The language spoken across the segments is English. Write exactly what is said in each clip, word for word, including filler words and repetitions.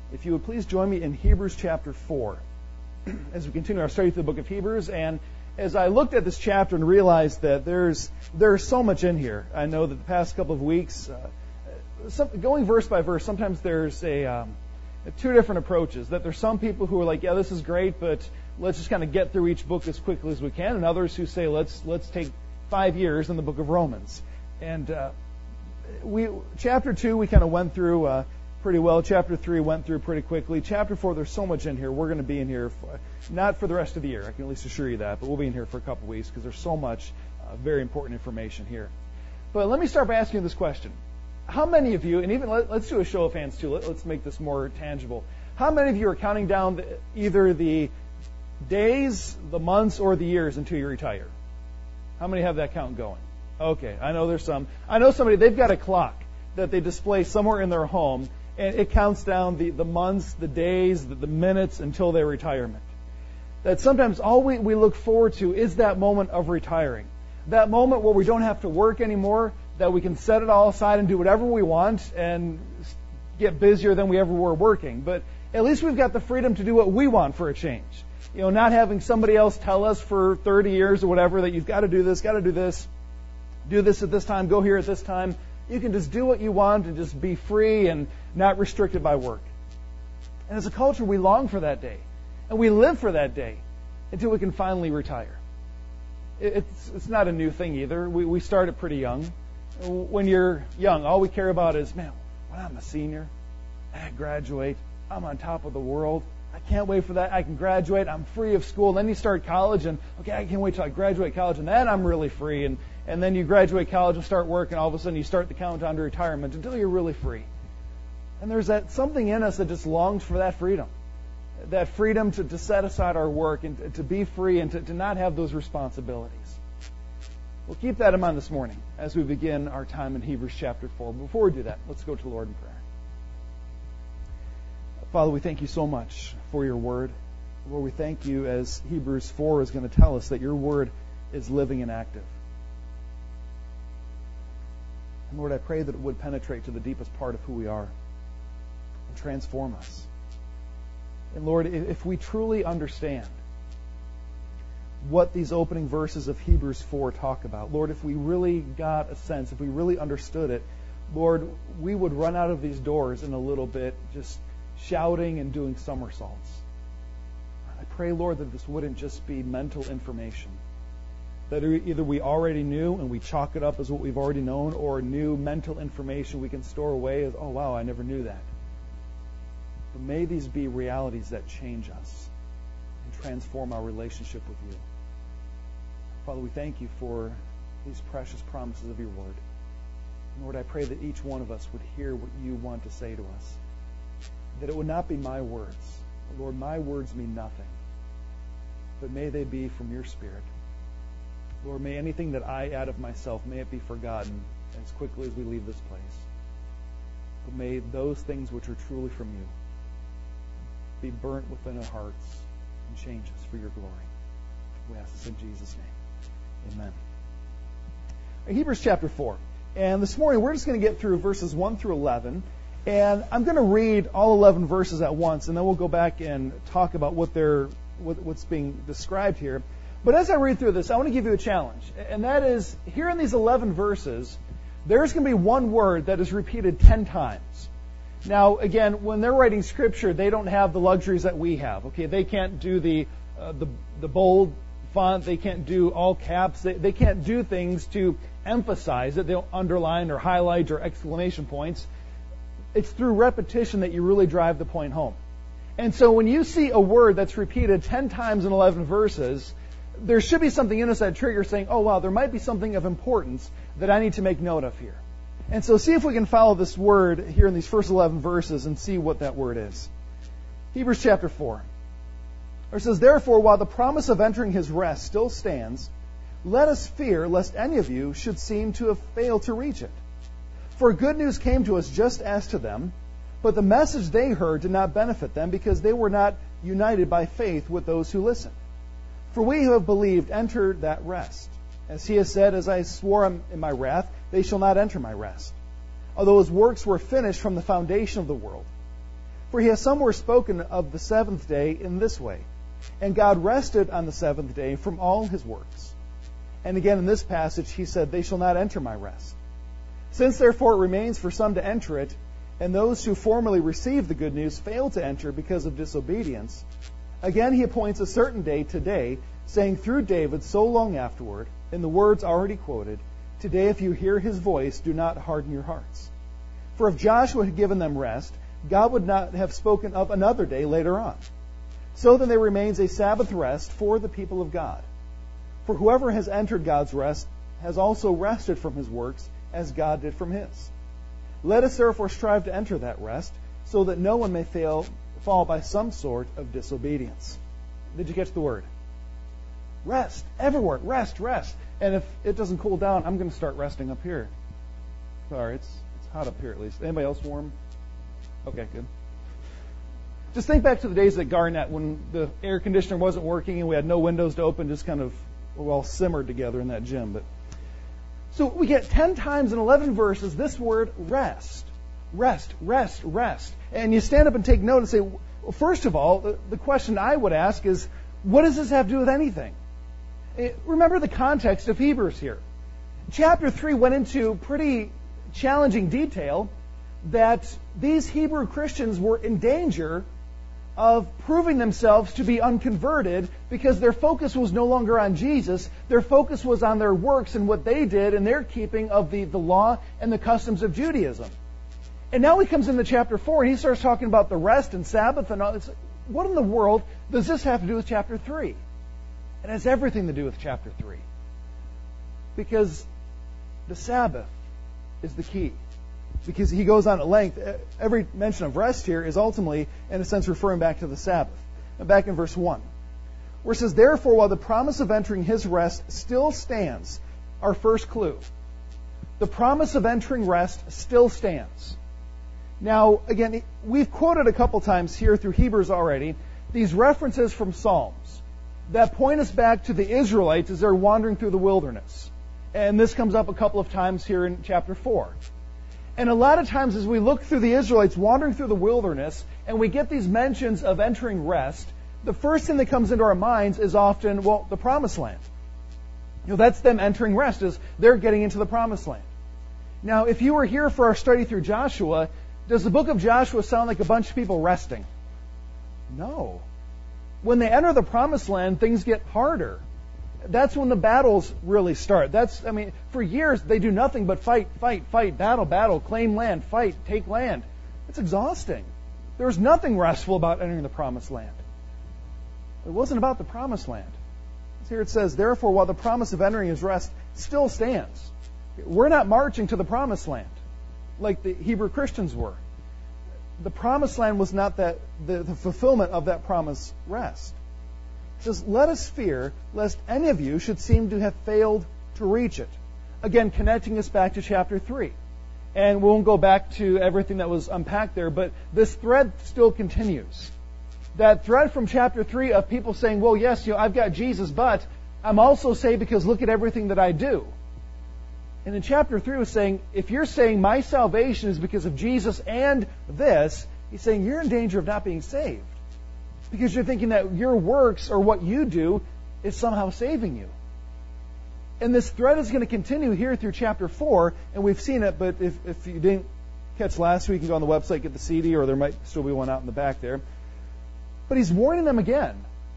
if you would please join me in Hebrews chapter four as we continue our study through the book of Hebrews. And as I looked at this chapter and realized that there's there's so much in here, I know that the past couple of weeks, uh, some, going verse by verse, sometimes there's a um, two different approaches. That there's some people who are like, yeah, this is great, but let's just kind of get through each book as quickly as we can, and others who say, let's let's take five years in the book of Romans. And uh, we chapter two we kind of went through uh, pretty well. Chapter three went through pretty quickly. Chapter four, there's so much in here. We're going to be in here for, not for the rest of the year, I can at least assure you that, but we'll be in here for a couple weeks because there's so much uh, very important information here. But let me start by asking you this question. How many of you, and even let, let's do a show of hands too, let, let's make this more tangible. How many of you are counting down the, either the days, the months, or the years until you retire? How many have that count going? Okay, I know there's some. I know somebody, they've got a clock that they display somewhere in their home, and it counts down the, the months, the days, the, the minutes until their retirement. That sometimes all we, we look forward to is that moment of retiring. That moment where we don't have to work anymore, that we can set it all aside and do whatever we want and get busier than we ever were working. But at least we've got the freedom to do what we want for a change. You know, not having somebody else tell us for thirty years or whatever that you've got to do this, got to do this, do this at this time, go here at this time. You can just do what you want and just be free and not restricted by work. And as a culture, we long for that day. And we live for that day until we can finally retire. It's, it's not a new thing either. We, we started pretty young. When you're young, all we care about is, man, when I'm a senior, I graduate, I'm on top of the world. I can't wait for that. I can graduate. I'm free of school. And then you start college and, okay, I can't wait till I graduate college. And then I'm really free. And, and then you graduate college and start work. And all of a sudden you start the countdown to retirement until you're really free. And there's that something in us that just longs for that freedom. That freedom to, to set aside our work and to, to be free and to, to not have those responsibilities. We'll keep that in mind this morning as we begin our time in Hebrews chapter four. Before we do that, let's go to the Lord in prayer. Father, we thank you so much for your word. Lord, we thank you as Hebrews four is going to tell us that your word is living and active. And Lord, I pray that it would penetrate to the deepest part of who we are and transform us. And Lord, if we truly understand what these opening verses of Hebrews four talk about, Lord, if we really got a sense, if we really understood it, Lord, we would run out of these doors in a little bit just shouting and doing somersaults. I pray, Lord, that this wouldn't just be mental information, that either we already knew and we chalk it up as what we've already known, or new mental information we can store away as, oh, wow, I never knew that. But may these be realities that change us and transform our relationship with you. Father, we thank you for these precious promises of your word. Lord, I pray that each one of us would hear what you want to say to us. That it would not be my words. Lord, my words mean nothing. But may they be from your Spirit. Lord, may anything that I add of myself, may it be forgotten as quickly as we leave this place. But may those things which are truly from you be burnt within our hearts and change us for your glory. We ask this in Jesus' name. Amen. In Hebrews chapter four. And this morning we're just going to get through verses one through eleven. And I'm going to read all eleven verses at once, and then we'll go back and talk about what they're, what, what's being described here. But as I read through this, I want to give you a challenge. And that is, here in these eleven verses, there's going to be one word that is repeated ten times. Now, again, when they're writing Scripture, they don't have the luxuries that we have. Okay, they can't do the uh, the, the bold font. They can't do all caps. They, they can't do things to emphasize it. They'll underline or highlight or exclamation points. It's through repetition that you really drive the point home. And so when you see a word that's repeated ten times in eleven verses, there should be something in us that triggers saying, oh, wow, there might be something of importance that I need to make note of here. And so see if we can follow this word here in these first eleven verses and see what that word is. Hebrews chapter four. It says, therefore, while the promise of entering his rest still stands, let us fear lest any of you should seem to have failed to reach it. For good news came to us just as to them, but the message they heard did not benefit them because they were not united by faith with those who listened. For we who have believed entered that rest. As he has said, as I swore in my wrath, they shall not enter my rest. Although his works were finished from the foundation of the world. For he has somewhere spoken of the seventh day in this way, and God rested on the seventh day from all his works. And again in this passage he said, they shall not enter my rest. Since therefore it remains for some to enter it, and those who formerly received the good news failed to enter because of disobedience, again he appoints a certain day today, saying through David so long afterward, in the words already quoted, today if you hear his voice, do not harden your hearts. For if Joshua had given them rest, God would not have spoken of another day later on. So then there remains a Sabbath rest for the people of God. For whoever has entered God's rest has also rested from his works, as God did from his. Let us therefore strive to enter that rest, so that no one may fail, fall by some sort of disobedience. Did you catch the word? Rest. Everywhere. Rest, rest. And if it doesn't cool down, I'm going to start resting up here. Sorry, it's, it's hot up here at least. Anybody else warm? Okay, good. Just think back to the days at Garnett when the air conditioner wasn't working and we had no windows to open, just kind of we all simmered together in that gym. But so we get ten times in eleven verses this word rest. Rest, rest, rest. And you stand up and take note and say, well, first of all, the, the question I would ask is, what does this have to do with anything? It, remember the context of Hebrews here. Chapter three went into pretty challenging detail that these Hebrew Christians were in danger of proving themselves to be unconverted because their focus was no longer on Jesus. Their focus was on their works and what they did and their keeping of the, the law and the customs of Judaism. And now he comes into chapter four and he starts talking about the rest and Sabbath and all this. What in the world does this have to do with chapter three? It has everything to do with chapter three. Because the Sabbath is the key. Because he goes on at length. Every mention of rest here is ultimately, in a sense, referring back to the Sabbath. And back in verse one, where it says, therefore, while the promise of entering his rest still stands, our first clue. The promise of entering rest still stands. Now, again, we've quoted a couple times here through Hebrews already these references from Psalms that point us back to the Israelites as they're wandering through the wilderness. And this comes up a couple of times here in chapter four. And a lot of times as we look through the Israelites wandering through the wilderness and we get these mentions of entering rest, the first thing that comes into our minds is often, well, the promised land. You know, that's them entering rest, is they're getting into the promised land. Now, if you were here for our study through Joshua, does the book of Joshua sound like a bunch of people resting? No. When they enter the promised land, things get harder. That's when the battles really start. That's, I mean, for years they do nothing but fight, fight, fight, battle, battle, claim land, fight, take land. It's exhausting. There's nothing restful about entering the promised land. It wasn't about the promised land. Here it says, therefore, while the promise of entering his rest still stands, we're not marching to the promised land like the Hebrew Christians were. The promised land was not that the, the fulfillment of that promised rest. It says, let us fear lest any of you should seem to have failed to reach it. Again, connecting us back to chapter three. And we won't go back to everything that was unpacked there, but this thread still continues. That thread from chapter three of people saying, well, yes, you know, I've got Jesus, but I'm also saved because look at everything that I do. And in chapter three was saying, if you're saying my salvation is because of Jesus and this, he's saying you're in danger of not being saved. Because you're thinking that your works or what you do is somehow saving you. And this thread is going to continue here through chapter four, and we've seen it, but if, if you didn't catch last week, you can go on the website, get the C D, or there might still be one out in the back there. But he's warning them again.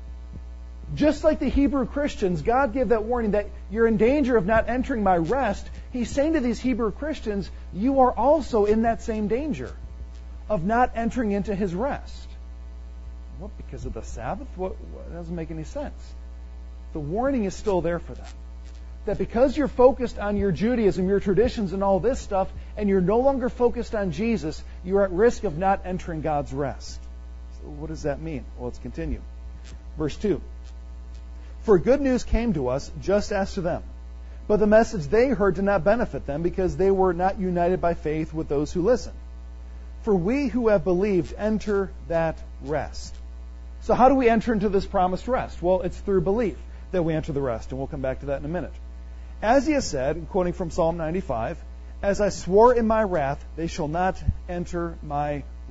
Just like the Hebrew Christians, God gave that warning that you're in danger of not entering my rest. He's saying to these Hebrew Christians, you are also in that same danger of not entering into his rest. What, because of the Sabbath? What, what that doesn't make any sense. The warning is still there for them. That because you're focused on your Judaism, your traditions, and all this stuff, and you're no longer focused on Jesus, you're at risk of not entering God's rest. So what does that mean? Well, let's continue. Verse two. For good news came to us just as to them. But the message they heard did not benefit them because they were not united by faith with those who listen. For we who have believed enter that rest. So how do we enter into this promised rest? Well, it's through belief that we enter the rest, and we'll come back to that in a minute. As he has said, quoting from Psalm ninety-five, as I swore in my wrath, they shall not enter my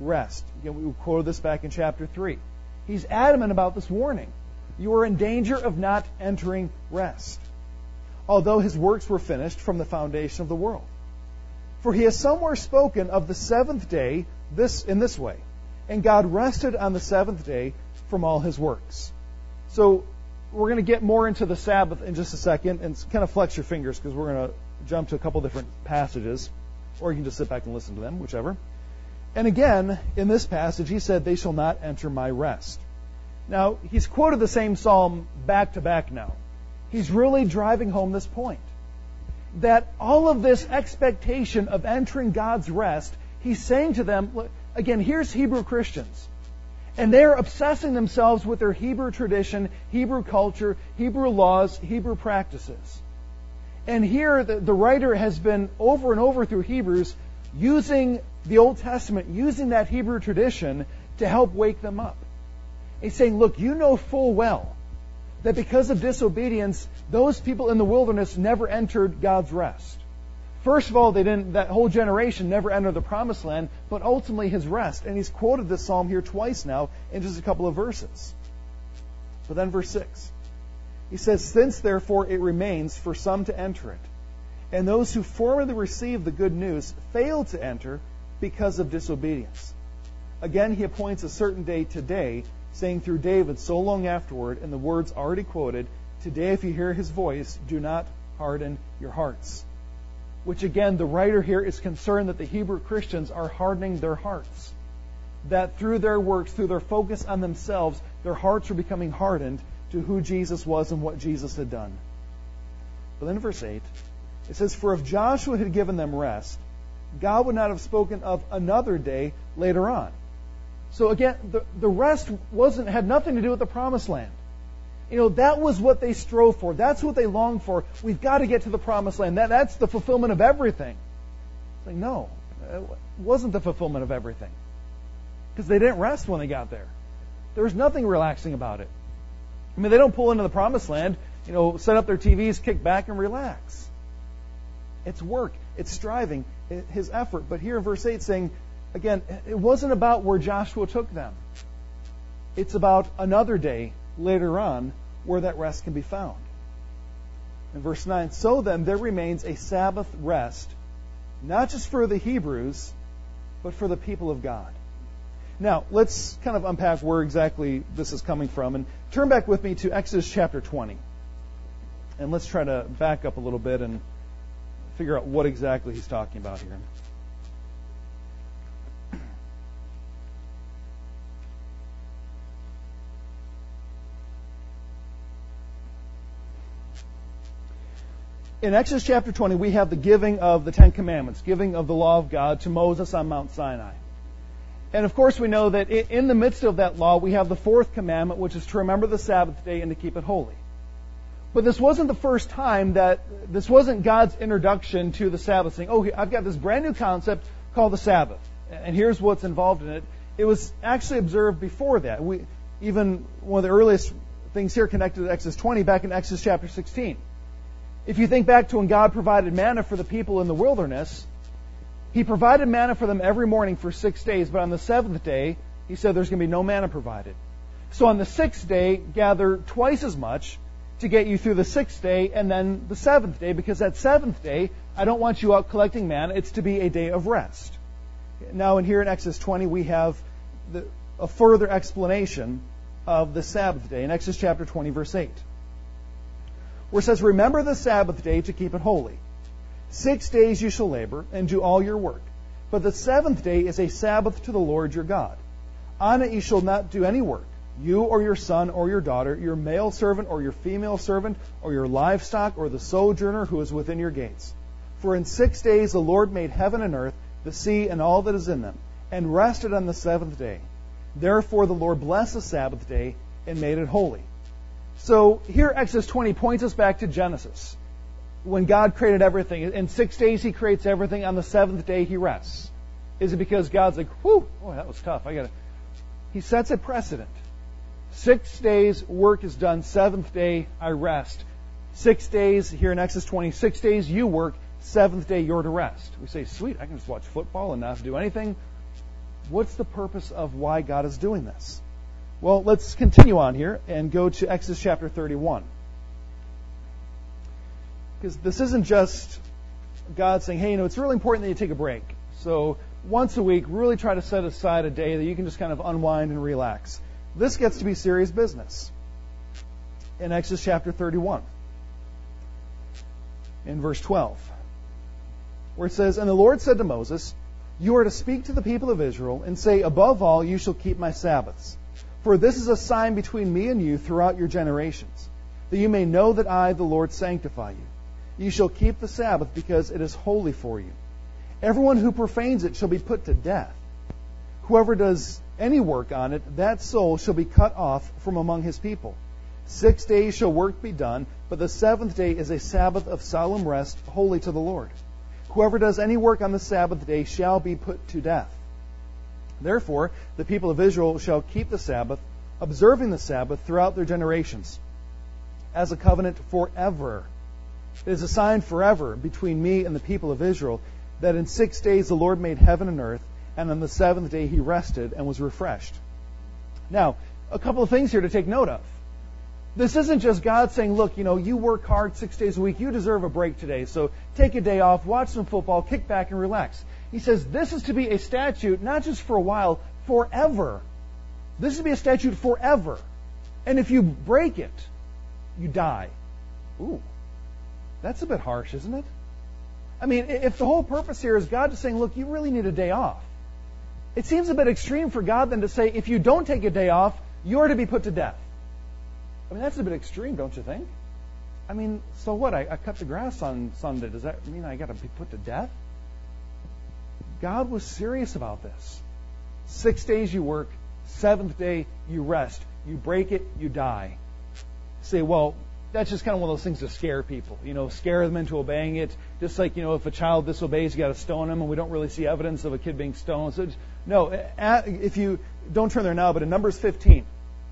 rest. Again, we quoted this back in chapter three. He's adamant about this warning. You are in danger of not entering rest, although his works were finished from the foundation of the world. For he has somewhere spoken of the seventh day this in this way, and God rested on the seventh day from all his works. So we're going to get more into the Sabbath in just a second, and kind of flex your fingers because we're going to jump to a couple different passages, or you can just sit back and listen to them, whichever. And again, in this passage, he said, they shall not enter my rest. Now, he's quoted the same psalm back to back now. He's really driving home this point. That all of this expectation of entering God's rest, he's saying to them, again, here's Hebrew Christians. And they're obsessing themselves with their Hebrew tradition, Hebrew culture, Hebrew laws, Hebrew practices. And here the, the writer has been over and over through Hebrews using the Old Testament, using that Hebrew tradition to help wake them up. He's saying, look, you know full well that because of disobedience, those people in the wilderness never entered God's rest. First of all, they didn't, that whole generation never entered the promised land, but ultimately his rest. And he's quoted this psalm here twice now in just a couple of verses. But then verse six. He says, since therefore it remains for some to enter it, and those who formerly received the good news failed to enter because of disobedience. Again, he appoints a certain day today, saying through David so long afterward, in the words already quoted, today if you hear his voice, do not harden your hearts. Which again, the writer here is concerned that the Hebrew Christians are hardening their hearts. That through their works, through their focus on themselves, their hearts are becoming hardened to who Jesus was and what Jesus had done. But then in verse eight, it says, for if Joshua had given them rest, God would not have spoken of another day later on. So again, the, the rest wasn't had nothing to do with the promised land. You know, that was what they strove for. That's what they longed for. We've got to get to the promised land. That, that's the fulfillment of everything. It's like, no, it wasn't the fulfillment of everything. Because they didn't rest when they got there. There was nothing relaxing about it. I mean, they don't pull into the promised land, you know, set up their T Vs, kick back, and relax. It's work. It's striving. It's his effort. But here in verse eight saying, again, it wasn't about where Joshua took them. It's about another day later on where that rest can be found. In verse nine, so then there remains a Sabbath rest, not just for the Hebrews, but for the people of God. Now, let's kind of unpack where exactly this is coming from. And turn back with me to Exodus chapter twenty. And let's try to back up a little bit and figure out what exactly he's talking about here. In Exodus chapter twenty, we have the giving of the Ten Commandments, giving of the law of God to Moses on Mount Sinai. And of course we know that in the midst of that law, we have the fourth commandment, which is to remember the Sabbath day and to keep it holy. But this wasn't the first time that, this wasn't God's introduction to the Sabbath, saying, oh, I've got this brand new concept called the Sabbath, and here's what's involved in it. It was actually observed before that. We, even one of the earliest things here connected to Exodus twenty, back in Exodus chapter sixteen. If you think back to when God provided manna for the people in the wilderness, He provided manna for them every morning for six days, but on the seventh day, He said there's going to be no manna provided. So on the sixth day, gather twice as much to get you through the sixth day and then the seventh day, because that seventh day, I don't want you out collecting manna. It's to be a day of rest. Now, in here in Exodus twenty, we have the, a further explanation of the Sabbath day in Exodus chapter twenty, verse eight. Where it says, remember the Sabbath day to keep it holy. Six days you shall labor and do all your work. But the seventh day is a Sabbath to the Lord your God. On it you shall not do any work, you or your son or your daughter, your male servant or your female servant, or your livestock or the sojourner who is within your gates. For in six days the Lord made heaven and earth, the sea and all that is in them, and rested on the seventh day. Therefore the Lord blessed the Sabbath day and made it holy. So here Exodus twenty points us back to Genesis. When God created everything, in six days He creates everything, on the seventh day He rests. Is it because God's like, whew, oh, that was tough. I gotta. He sets a precedent. Six days work is done, seventh day I rest. Six days, here in Exodus twenty, six days you work, seventh day you're to rest. We say, sweet, I can just watch football and not have to do anything. What's the purpose of why God is doing this? Well, let's continue on here and go to Exodus chapter thirty-one. Because this isn't just God saying, hey, you know, it's really important that you take a break. So once a week, really try to set aside a day that you can just kind of unwind and relax. This gets to be serious business. In Exodus chapter thirty-one, in verse twelve, where it says, "And the Lord said to Moses, you are to speak to the people of Israel and say, above all, you shall keep my Sabbaths. For this is a sign between me and you throughout your generations, that you may know that I, the Lord, sanctify you. You shall keep the Sabbath because it is holy for you. Everyone who profanes it shall be put to death. Whoever does any work on it, that soul shall be cut off from among his people. Six days shall work be done, but the seventh day is a Sabbath of solemn rest, holy to the Lord. Whoever does any work on the Sabbath day shall be put to death. Therefore, the people of Israel shall keep the Sabbath, observing the Sabbath throughout their generations, as a covenant forever. It is a sign forever between me and the people of Israel, that in six days the Lord made heaven and earth, and on the seventh day he rested and was refreshed." Now, a couple of things here to take note of. This isn't just God saying, look, you know, you work hard six days a week, you deserve a break today, so take a day off, watch some football, kick back and relax. He says this is to be a statute, not just for a while, forever. This is to be a statute forever. And if you break it, you die. Ooh, that's a bit harsh, isn't it? I mean, if the whole purpose here is God just saying, look, you really need a day off, it seems a bit extreme for God then to say, if you don't take a day off, you're to be put to death. I mean, that's a bit extreme, don't you think? I mean, so what? I, I cut the grass on Sunday. Does that mean I got to be put to death? God was serious about this. Six days you work, seventh day you rest. You break it, you die. Say, well, that's just kind of one of those things to scare people. You know, scare them into obeying it. Just like, you know, if a child disobeys, you got to stone him, and we don't really see evidence of a kid being stoned. So, no, if you don't turn there now, but in Numbers fifteen.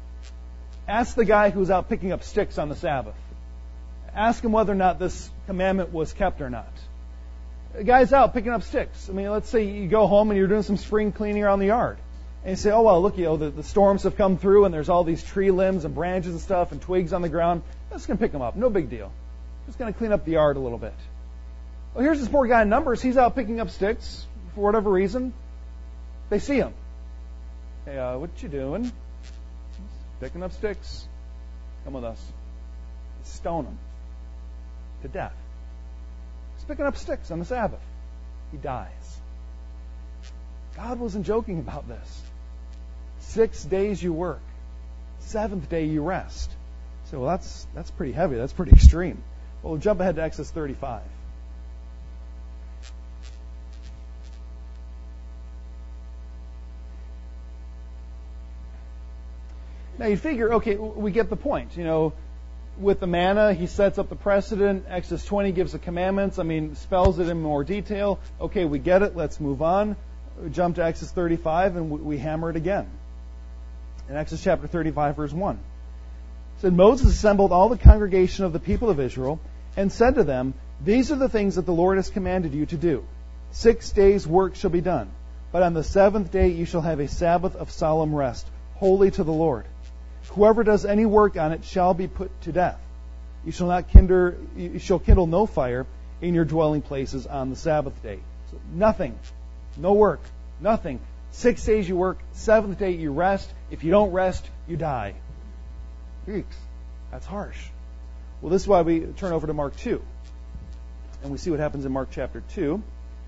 Ask the guy who's out picking up sticks on the Sabbath. Ask him whether or not this commandment was kept or not. The guy's out picking up sticks. I mean, let's say you go home and you're doing some spring cleaning around the yard. And you say, oh, well, look, you know, the, the storms have come through and there's all these tree limbs and branches and stuff and twigs on the ground. I'm just going to pick them up. No big deal. Just going to clean up the yard a little bit. Well, here's this poor guy in Numbers. He's out picking up sticks for whatever reason. They see him. Hey, uh, what you doing? Picking up sticks. Come with us. Stone him to death. He's picking up sticks on the Sabbath. He dies. God wasn't joking about this. Six days you work. Seventh day you rest. So, well, that's that's pretty heavy. That's pretty extreme. Well, we'll jump ahead to Exodus thirty-five. Now you figure, okay, we get the point. You know, with the manna, he sets up the precedent. Exodus twenty gives the commandments. I mean, spells it in more detail. Okay, we get it. Let's move on. We jump to Exodus thirty-five, and we hammer it again. In Exodus chapter thirty-five, verse one. It said, Moses assembled all the congregation of the people of Israel and said to them, these are the things that the Lord has commanded you to do. Six days' work shall be done, but on the seventh day you shall have a Sabbath of solemn rest, holy to the Lord. Whoever does any work on it shall be put to death. You shall not kindle, you shall kindle no fire in your dwelling places on the Sabbath day. So nothing, no work, nothing. Six days you work, seventh day you rest. If you don't rest, you die. Greeks, that's harsh. Well, this is why we turn over to Mark two, and we see what happens in Mark chapter two.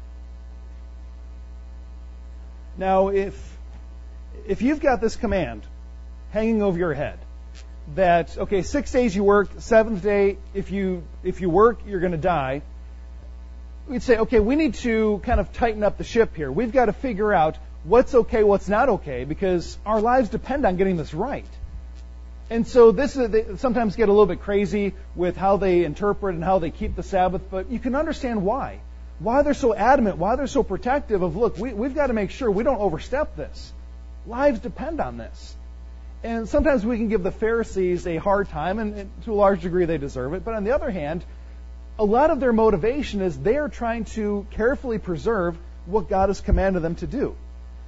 Now, if if you've got this command hanging over your head that, okay, six days you work, seventh day, if you if you work, you're going to die, we'd say, okay, we need to kind of tighten up the ship here. We've got to figure out what's okay, what's not okay, because our lives depend on getting this right. And so this is, they sometimes get a little bit crazy with how they interpret and how they keep the Sabbath, but you can understand why. Why they're so adamant, why they're so protective of, look, we, we've got to make sure we don't overstep this. Lives depend on this. And sometimes we can give the Pharisees a hard time, and, and to a large degree they deserve it. But on the other hand, a lot of their motivation is they are trying to carefully preserve what God has commanded them to do.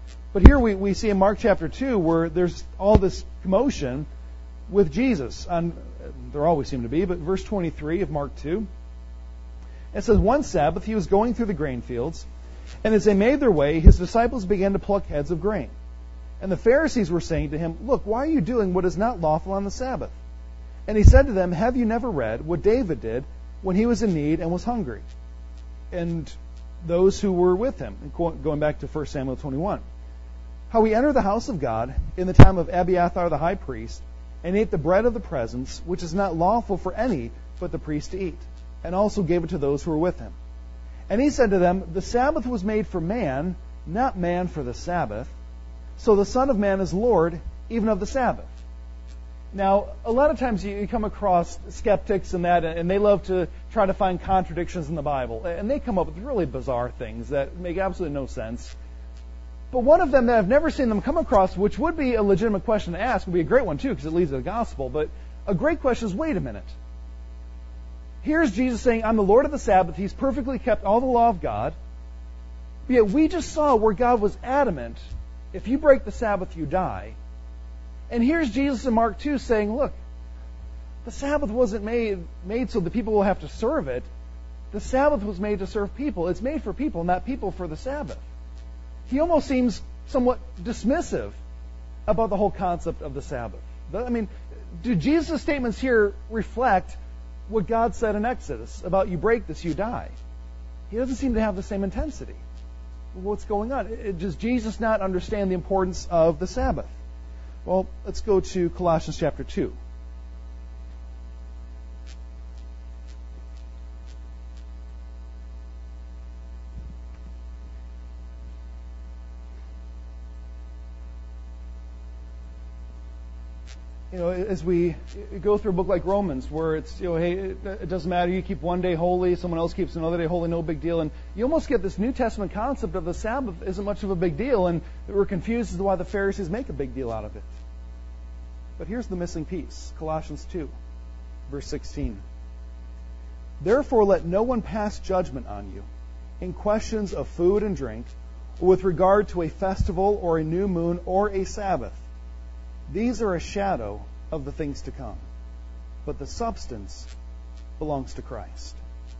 But here we, we see in Mark chapter two where there's all this commotion with Jesus. And there always seem to be, but verse twenty-three of Mark two, it says, one Sabbath he was going through the grain fields, and as they made their way, his disciples began to pluck heads of grain. And the Pharisees were saying to him, look, why are you doing what is not lawful on the Sabbath? And he said to them, have you never read what David did when he was in need and was hungry? And those who were with him, going back to First Samuel twenty-one, how he entered the house of God in the time of Abiathar the high priest, and ate the bread of the presence, which is not lawful for any but the priest to eat, and also gave it to those who were with him. And he said to them, the Sabbath was made for man, not man for the Sabbath. So the Son of Man is Lord, even of the Sabbath. Now, a lot of times you come across skeptics and that, and they love to try to find contradictions in the Bible. And they come up with really bizarre things that make absolutely no sense. But one of them that I've never seen them come across, which would be a legitimate question to ask, would be a great one too, because it leads to the gospel. But a great question is, wait a minute. Here's Jesus saying, I'm the Lord of the Sabbath. He's perfectly kept all the law of God. But yet we just saw where God was adamant, if you break the Sabbath, you die. And here's Jesus in Mark two saying, look, the Sabbath wasn't made, made so that people will have to serve it. The Sabbath was made to serve people. It's made for people, not people for the Sabbath. He almost seems somewhat dismissive about the whole concept of the Sabbath. I mean, do Jesus' statements here reflect what God said in Exodus about you break this, you die? He doesn't seem to have the same intensity. What's going on? Does Jesus not understand the importance of the Sabbath? Well, let's go to Colossians chapter two. You know, as we go through a book like Romans, where it's, you know, hey, it doesn't matter, you keep one day holy, someone else keeps another day holy, no big deal. And you almost get this New Testament concept of the Sabbath isn't much of a big deal, and we're confused as to why the Pharisees make a big deal out of it. But here's the missing piece, Colossians two, verse sixteen. Therefore let no one pass judgment on you in questions of food and drink, or with regard to a festival or a new moon or a Sabbath. These are a shadow of the things to come, but the substance belongs to Christ.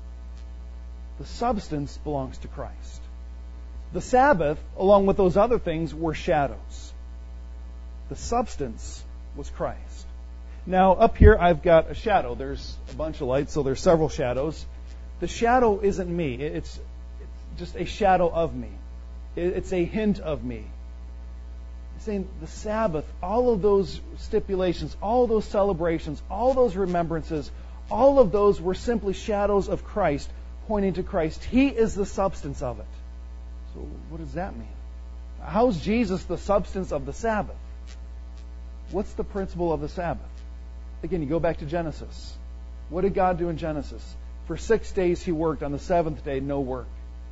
The substance belongs to Christ. The Sabbath, along with those other things, were shadows. The substance was Christ. Now, up here I've got a shadow. There's a bunch of lights, so there's several shadows. The shadow isn't me. It's, it's just a shadow of me. It's a hint of me. Saying the Sabbath, all of those stipulations, all those celebrations, all those remembrances, all of those were simply shadows of Christ, pointing to Christ. He is the substance of it. So what does that mean? How's Jesus the substance of the Sabbath? What's the principle of the Sabbath? Again, you go back to Genesis. What did God do in Genesis? For six days He worked. On the seventh day, no work.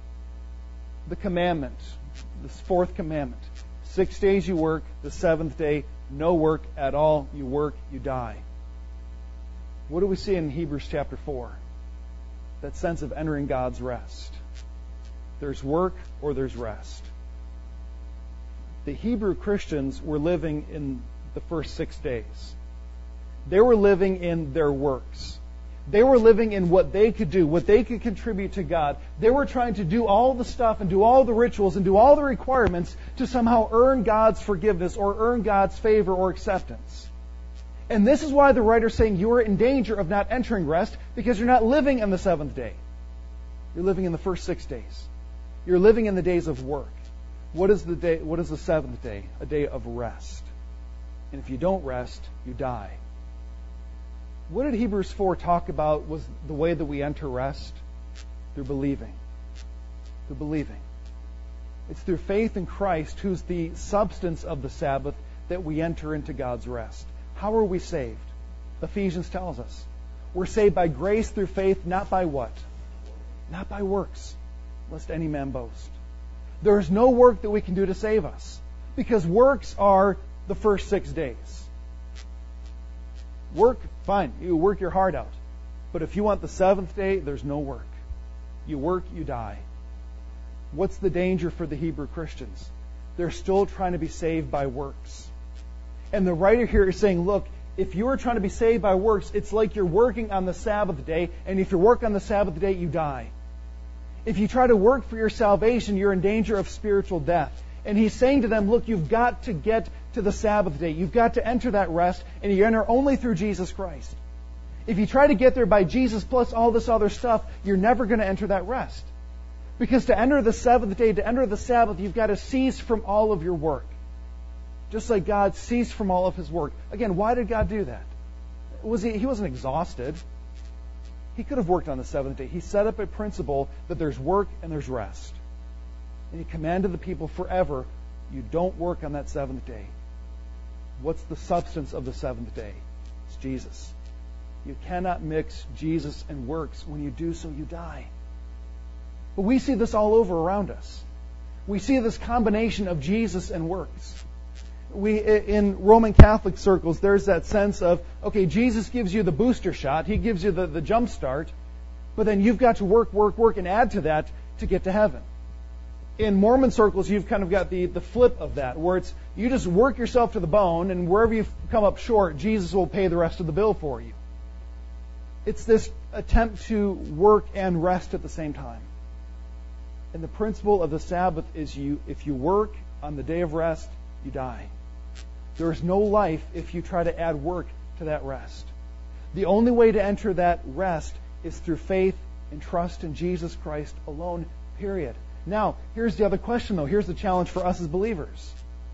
The commandment, this fourth commandment. Six days you work, the seventh day, no work at all. You work, you die. What do we see in Hebrews chapter four? That sense of entering God's rest. There's work or there's rest. The Hebrew Christians were living in the first six days. They were living in their works. They were living in what they could do, what they could contribute to God. They were trying to do all the stuff and do all the rituals and do all the requirements to somehow earn God's forgiveness or earn God's favor or acceptance. And this is why the writer's saying you are in danger of not entering rest, because you're not living on the seventh day. You're living in the first six days. You're living in the days of work. What is the day? What is the seventh day? A day of rest. And if you don't rest, you die. What did Hebrews four talk about was the way that we enter rest? Through believing. Through believing. It's through faith in Christ, who's the substance of the Sabbath, that we enter into God's rest. How are we saved? Ephesians tells us. We're saved by grace through faith, not by what? Not by works, lest any man boast. There is no work that we can do to save us, because works are the first six days. Work, fine, you work your heart out. But if you want the seventh day, there's no work. You work, you die. What's the danger for the Hebrew Christians? they're still trying to be saved by works. And the writer here is saying, look, if you are trying to be saved by works, it's like you're working on the Sabbath day, and if you work on the Sabbath day, you die. If you try to work for your salvation, you're in danger of spiritual death. And he's saying to them, look, you've got to get to the Sabbath day. You've got to enter that rest, and you enter only through Jesus Christ. If you try to get there by Jesus plus all this other stuff, you're never going to enter that rest. Because to enter the seventh day, to enter the Sabbath, you've got to cease from all of your work. Just like God ceased from all of His work. Again, why did God do that? Was he, he wasn't exhausted. He could have worked on the seventh day. He set up a principle that there's work and there's rest. And He commanded the people forever, you don't work on that seventh day. What's the substance of the seventh day? It's Jesus. You cannot mix Jesus and works. When you do so, you die. But we see this all over around us. We see this combination of Jesus and works. We, in Roman Catholic circles, there's that sense of, okay, Jesus gives you the booster shot. He gives you the, the jump start. But then you've got to work, work, work, and add to that to get to heaven. In Mormon circles, you've kind of got the, the flip of that, where it's you just work yourself to the bone, and wherever you come up short, Jesus will pay the rest of the bill for you. It's this attempt to work and rest at the same time. And the principle of the Sabbath is you, if you work on the day of rest, you die. There is no life if you try to add work to that rest. The only way to enter that rest is through faith and trust in Jesus Christ alone, period. Now, here's the other question, though. Here's the challenge for us as believers.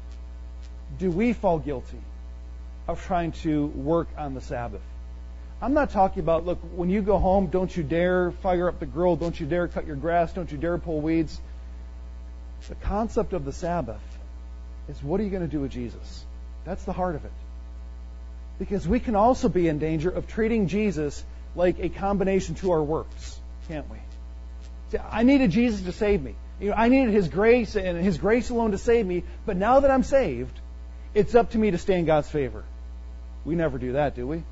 Do we fall guilty of trying to work on the Sabbath? I'm not talking about, look, when you go home, don't you dare fire up the grill, don't you dare cut your grass, don't you dare pull weeds. The concept of the Sabbath is, what are you going to do with Jesus? That's the heart of it. Because we can also be in danger of treating Jesus like a combination to our works, can't we? See, I needed Jesus to save me. You know, I needed His grace and His grace alone to save me, but now that I'm saved, it's up to me to stay in God's favor. We never do that, do we?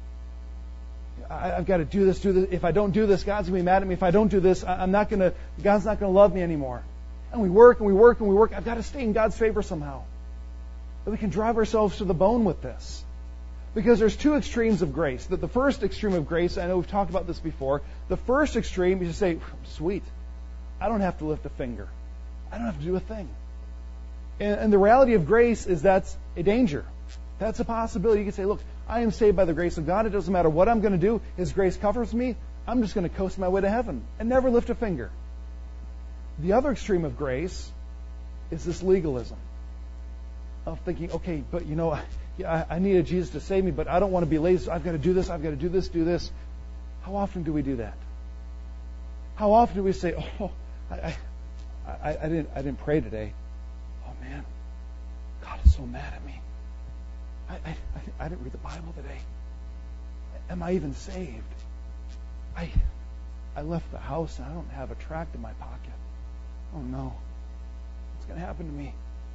I, I've got to do this, do this. If I don't do this, God's going to be mad at me. If I don't do this, I'm not going to, God's not going to love me anymore. And we work and we work and we work. I've got to stay in God's favor somehow. But we can drive ourselves to the bone with this. Because there's two extremes of grace. The, the first extreme of grace, I know we've talked about this before, the first extreme is to say, sweet, I don't have to lift a finger. I don't have to do a thing. And, and the reality of grace is that's a danger. That's a possibility. You can say, look, I am saved by the grace of God. It doesn't matter what I'm going to do. His grace covers me. I'm just going to coast my way to heaven and never lift a finger. The other extreme of grace is this legalism of thinking, okay, but you know, yeah, I needed Jesus to save me, but I don't want to be lazy. So I've got to do this. I've got to do this, do this. How often do we do that? How often do we say, oh, I, I, I didn't, I didn't pray today. Oh man, God is so mad at me. I, I, I didn't read the Bible today. Am I even saved? I, I left the house and I don't have a tract in my pocket. Oh no, what's going to happen to me?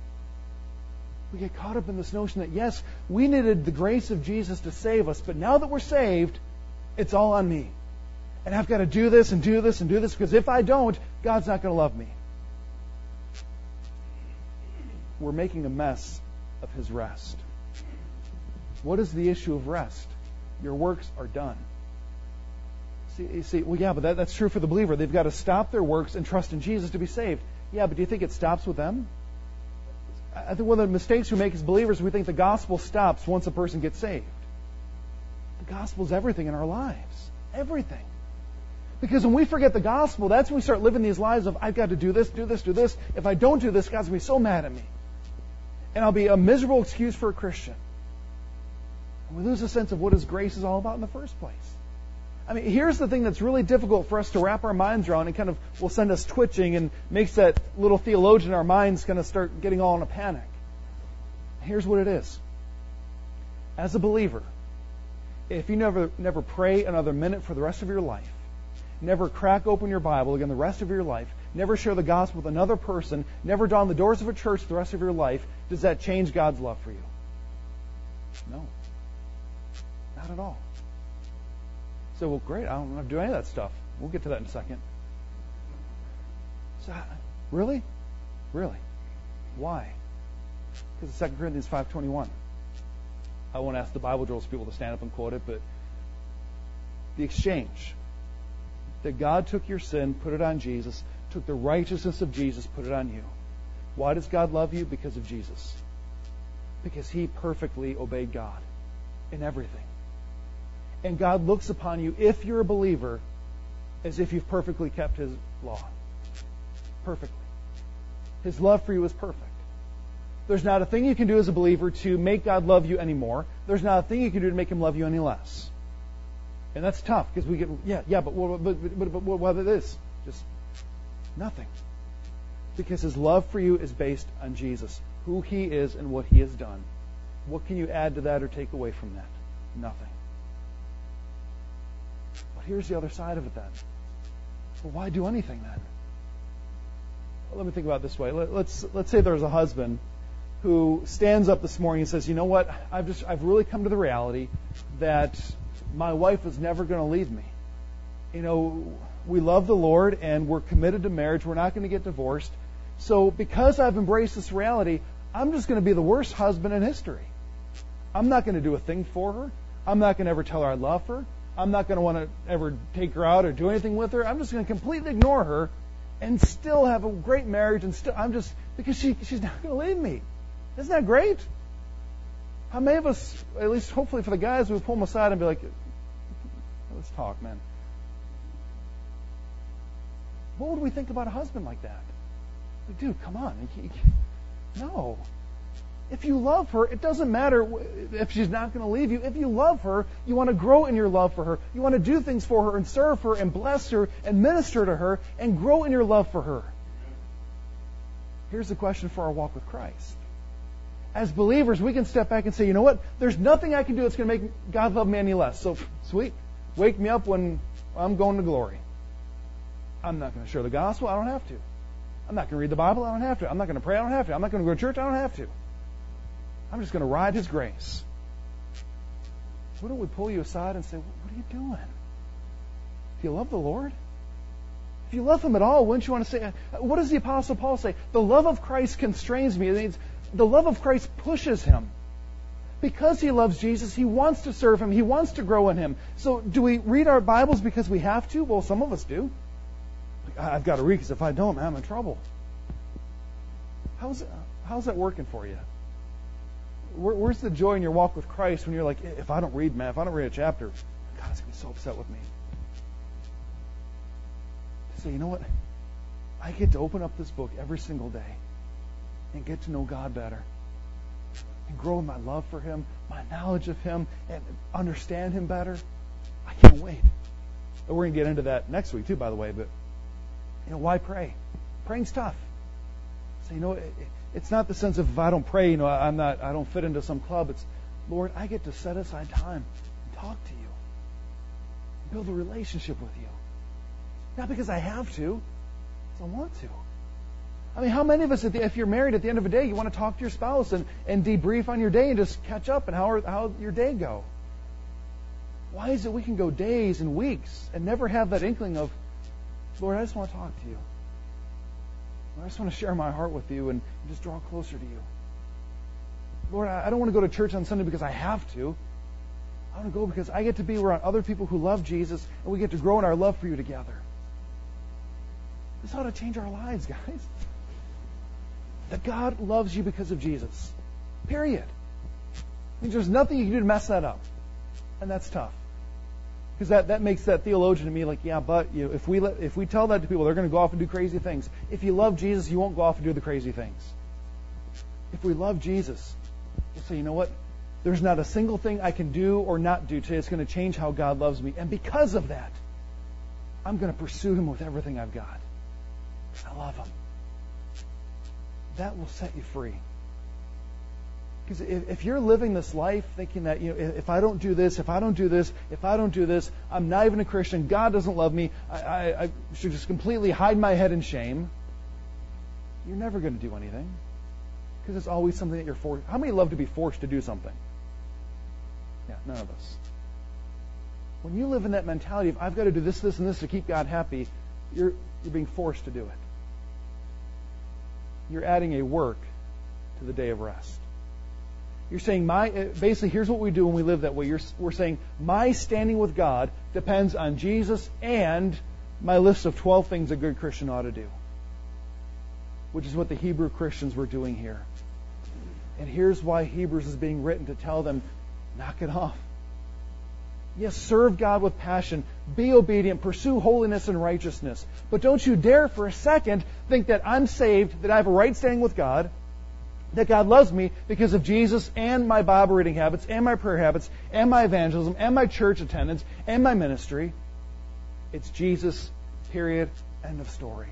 We get caught up in this notion that, yes, we needed the grace of Jesus to save us, but now that we're saved, it's all on me. And I've got to do this and do this and do this, because if I don't, God's not going to love me. We're making a mess of His rest. What is the issue of rest? Your works are done. See, you see, well, yeah, but that, that's true for the believer. They've got to stop their works and trust in Jesus to be saved. Yeah, but do you think it stops with them? I think one of the mistakes we make as believers, we think the gospel stops once a person gets saved. The gospel is everything in our lives. Everything. Because when we forget the gospel, that's when we start living these lives of, I've got to do this, do this, do this. If I don't do this, God's going to be so mad at me. And I'll be a miserable excuse for a Christian. And we lose a sense of what His grace is all about in the first place. I mean, here's the thing that's really difficult for us to wrap our minds around and kind of will send us twitching and makes that little theologian in our minds kind of start getting all in a panic. Here's what it is. As a believer, if you never never pray another minute for the rest of your life, never crack open your Bible again the rest of your life, never share the gospel with another person, never don the doors of a church the rest of your life, does that change God's love for you? No. Not at all. So, well, great, I don't have to do any of that stuff. We'll get to that in a second. So, really? Really? Why? Because of Second Corinthians five twenty-one. I won't ask the Bible Drills people to stand up and quote it, but the exchange. That God took your sin, put it on Jesus, took the righteousness of Jesus, put it on you. Why does God love you? Because of Jesus. Because He perfectly obeyed God in everything. And God looks upon you, if you're a believer, as if you've perfectly kept His law. Perfectly. His love for you is perfect. There's not a thing you can do as a believer to make God love you anymore. There's not a thing you can do to make Him love you any less. And that's tough because we get, yeah, yeah, but what, but, but, but what it is? Just nothing. Because His love for you is based on Jesus, who He is and what He has done. What can you add to that or take away from that? Nothing. But here's the other side of it then. Well, why do anything then? Well, let me think about it this way. Let, let's let's say there's a husband who stands up this morning and says, "You know what? I've just I've really come to the reality that my wife is never going to leave me. You know, we love the Lord and we're committed to marriage. We're not going to get divorced. So because I've embraced this reality, I'm just going to be the worst husband in history. I'm not going to do a thing for her. I'm not going to ever tell her I love her. I'm not going to want to ever take her out or do anything with her. I'm just going to completely ignore her and still have a great marriage and still I'm just because she she's not going to leave me. Isn't that great? How many of us, at least hopefully for the guys, we pull them aside and be like, let's talk, man. What would we think about a husband like that? Like, dude, come on. No. If you love her, it doesn't matter if she's not going to leave you. If you love her, you want to grow in your love for her. You want to do things for her and serve her and bless her and minister to her and grow in your love for her. Here's the question for our walk with Christ. As believers, we can step back and say, you know what? There's nothing I can do that's going to make God love me any less. So, sweet. Wake me up when I'm going to glory. I'm not going to share the gospel. I don't have to. I'm not going to read the Bible. I don't have to. I'm not going to pray. I don't have to. I'm not going to go to church. I don't have to. I'm just going to ride His grace. Wouldn't we pull you aside and say, what are you doing? Do you love the Lord? If you love Him at all, wouldn't you want to say, what does the Apostle Paul say? The love of Christ constrains me. It means the love of Christ pushes him. Because he loves Jesus, he wants to serve Him. He wants to grow in Him. So do we read our Bibles because we have to? Well, some of us do. I've got to read because if I don't, man, I'm in trouble. How's, how's that working for you? Where, where's the joy in your walk with Christ when you're like, if I don't read, man, if I don't read a chapter, God's going to be so upset with me. To say, you know what? I get to open up this book every single day and get to know God better and grow in my love for Him, my knowledge of Him, and understand Him better. I can't wait. And we're going to get into that next week too, by the way, but you know, why pray? Praying's tough. So, you know, it, it's not the sense of if I don't pray, you know, I'm not, I don't fit into some club. It's, Lord, I get to set aside time and talk to You, build a relationship with You. Not because I have to, because I want to. I mean, how many of us, if you're married, at the end of the day, you want to talk to your spouse and, and debrief on your day and just catch up and how how your day go? Why is it we can go days and weeks and never have that inkling of, Lord, I just want to talk to You. Lord, I just want to share my heart with You and just draw closer to You. Lord, I don't want to go to church on Sunday because I have to. I want to go because I get to be around other people who love Jesus and we get to grow in our love for You together. This ought to change our lives, guys. That God loves you because of Jesus. Period. It means there's nothing you can do to mess that up. And that's tough. Because that, that makes that theologian to me like, yeah, but you know, if we let, if we tell that to people, they're going to go off and do crazy things. If you love Jesus, you won't go off and do the crazy things. If we love Jesus, we'll say, you know what? There's not a single thing I can do or not do today that's going to change how God loves me. And because of that, I'm going to pursue Him with everything I've got. I love Him. That will set you free. Because if, if you're living this life thinking that, you know, if I don't do this, if I don't do this, if I don't do this, I'm not even a Christian, God doesn't love me, I, I, I should just completely hide my head in shame, you're never going to do anything. Because it's always something that you're forced. How many love to be forced to do something? Yeah, none of us. When you live in that mentality of, I've got to do this, this, and this to keep God happy, you're, you're being forced to do it. You're adding a work to to the day of rest. You're saying, my basically, here's what we do when we live that way. You're, we're saying, my standing with God depends on Jesus and my list of twelve things a good Christian ought to do, which is what the Hebrew Christians were doing here. And here's why Hebrews is being written, to tell them, knock it off. Yes, serve God with passion. Be obedient. Pursue holiness and righteousness. But don't you dare for a second think that I'm saved, that I have a right standing with God, that God loves me because of Jesus and my Bible reading habits and my prayer habits and my evangelism and my church attendance and my ministry. It's Jesus, period, end of story.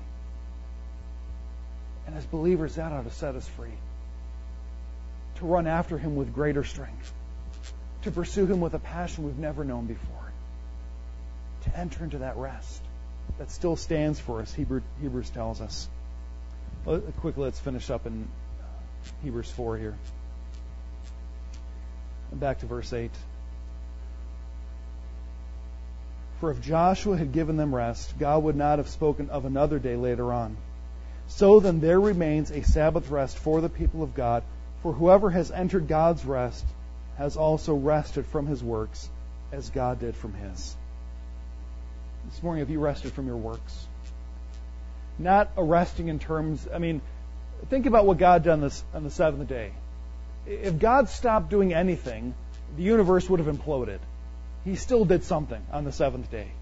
And as believers, that ought to set us free. To run after Him with greater strength. To pursue Him with a passion we've never known before. To enter into that rest that still stands for us, Hebrew, Hebrews tells us. Well, quickly, let's finish up in Hebrews four here. And back to verse eight. For if Joshua had given them rest, God would not have spoken of another day later on. So then there remains a Sabbath rest for the people of God, for whoever has entered God's rest has also rested from his works, as God did from His. This morning, have you rested from your works? Not a resting in terms, I mean, think about what God did on, this, on the seventh day. If God stopped doing anything, the universe would have imploded. He still did something on the seventh day.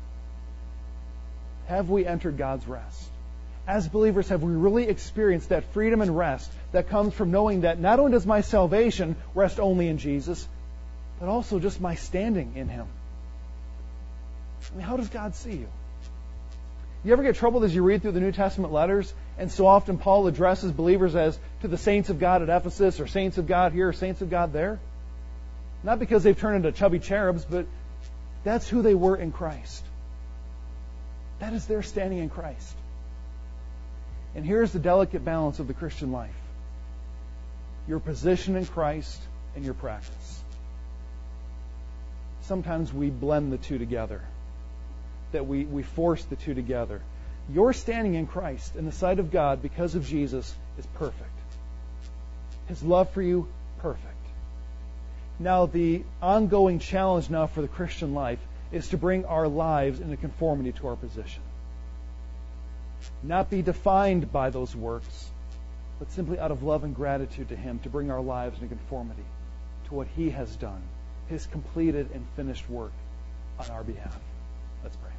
Have we entered God's rest? As believers, have we really experienced that freedom and rest that comes from knowing that not only does my salvation rest only in Jesus, but also just my standing in Him? I mean, how does God see you? You ever get troubled as you read through the New Testament letters, and so often Paul addresses believers as to the saints of God at Ephesus, or saints of God here, or saints of God there? Not because they've turned into chubby cherubs, but that's who they were in Christ. That is their standing in Christ. And here's the delicate balance of the Christian life. Your position in Christ and your practice. Sometimes we blend the two together. That we, we force the two together. Your standing in Christ in the sight of God because of Jesus is perfect. His love for you, perfect. Now the ongoing challenge now for the Christian life is to bring our lives into conformity to our position. Not be defined by those works, but simply out of love and gratitude to Him, to bring our lives into conformity to what He has done, His completed and finished work on our behalf. Let's pray.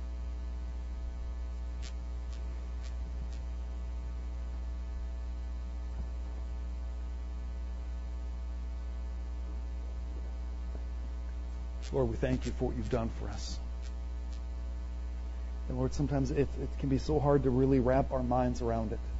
Lord, we thank You for what You've done for us. And Lord, sometimes it, it can be so hard to really wrap our minds around it.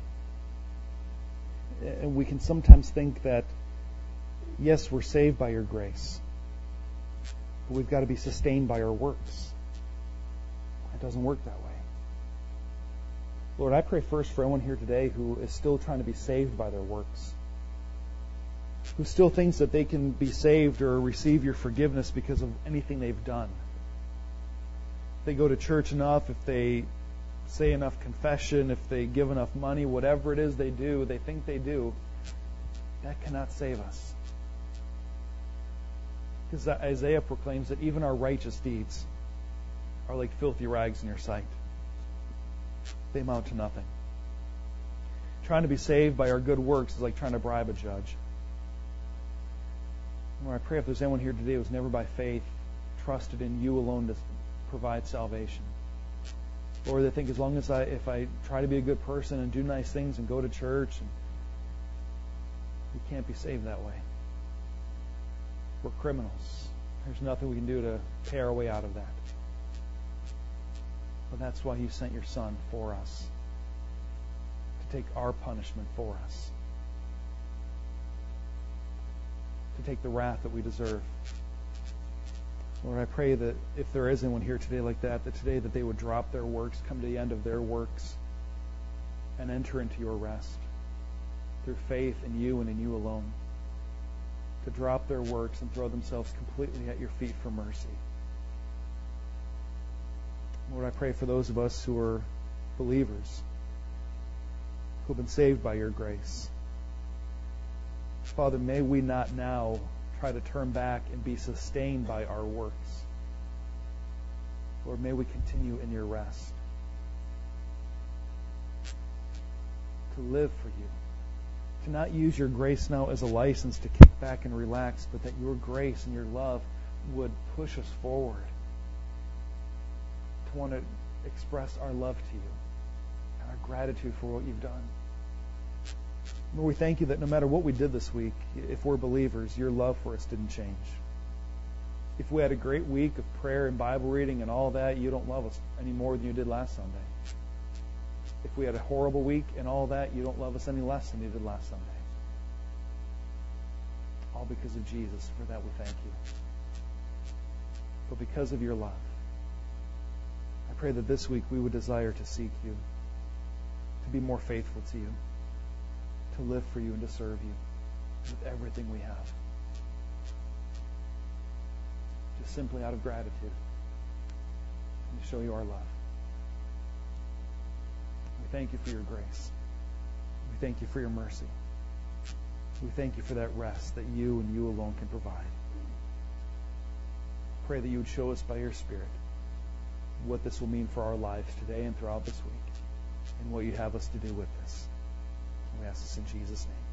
And we can sometimes think that, yes, we're saved by Your grace, but we've got to be sustained by our works. It doesn't work that way. Lord, I pray first for everyone here today who is still trying to be saved by their works, who still thinks that they can be saved or receive Your forgiveness because of anything they've done. If they go to church enough, if they say enough confession, if they give enough money, whatever it is they do, they think they do, that cannot save us. Because Isaiah proclaims that even our righteous deeds are like filthy rags in Your sight. They amount to nothing. Trying to be saved by our good works is like trying to bribe a judge. Lord, I pray if there's anyone here today who's never by faith trusted in You alone to provide salvation. Lord, they think as long as I, if I try to be a good person and do nice things and go to church, and we can't be saved that way. We're criminals. There's nothing we can do to pay our way out of that. But that's why You sent Your Son for us, to take our punishment for us, to take the wrath that we deserve. Lord, I pray that if there is anyone here today like that, that today that they would drop their works, come to the end of their works, and enter into Your rest through faith in You and in You alone. To drop their works and throw themselves completely at Your feet for mercy. Lord, I pray for those of us who are believers, who have been saved by Your grace, Father, may we not now try to turn back and be sustained by our works. Lord, may we continue in your rest. To live for you. To not use your grace now as a license to kick back and relax, but that your grace and your love would push us forward. To want to express our love to you and our gratitude for what you've done. Lord, we thank you that no matter what we did this week, if we're believers, your love for us didn't change. If we had a great week of prayer and Bible reading and all that, you don't love us any more than you did last Sunday. If we had a horrible week and all that, you don't love us any less than you did last Sunday. All because of Jesus. For that we thank you. But because of your love, I pray that this week we would desire to seek you, to be more faithful to you, to live for you and to serve you with everything we have. Just simply out of gratitude and to show you our love. We thank you for your grace. We thank you for your mercy. We thank you for that rest that you and you alone can provide. Pray that you would show us by your Spirit what this will mean for our lives today and throughout this week, and what you have us to do with this. We ask this in Jesus' name.